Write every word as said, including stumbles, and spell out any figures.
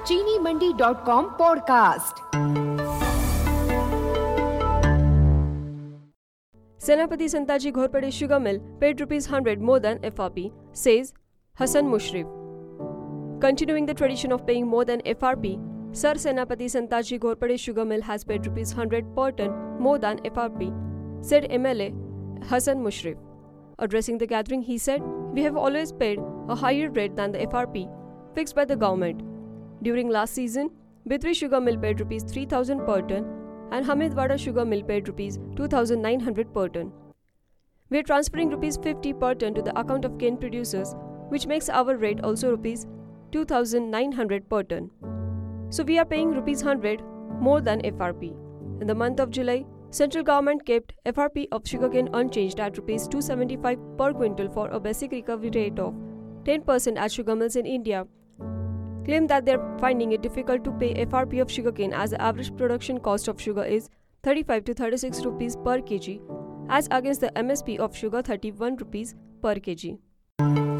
चीनी Mandi dot com podcast. Senapati Santaji Ghorpade Sugar Mill paid rupees one hundred more than F R P, says Hassan Mushrif. Continuing the tradition of paying more than F R P, Sir Senapati Santaji Ghorpade Sugar Mill has paid rupees one hundred per ton more than F R P, said M L A Hassan Mushrif. Addressing the gathering, he said, "We have always paid a higher rate than the F R P fixed by the government. During last season, Bitri Sugar Mill paid rupees three thousand per ton and Hamidwada Sugar Mill paid rupees two thousand nine hundred per ton. We are transferring rupees fifty per ton to the account of cane producers, which makes our rate also rupees two thousand nine hundred per ton. So we are paying rupees one hundred more than F R P. In the month of July, central government kept F R P of sugarcane unchanged at rupees two hundred seventy-five per quintal for a basic recovery rate of ten percent at sugar mills in India. Claim that they are finding it difficult to pay F R P of sugarcane as the average production cost of sugar is thirty-five to thirty-six rupees per kg, as against the M S P of sugar thirty-one rupees per kg.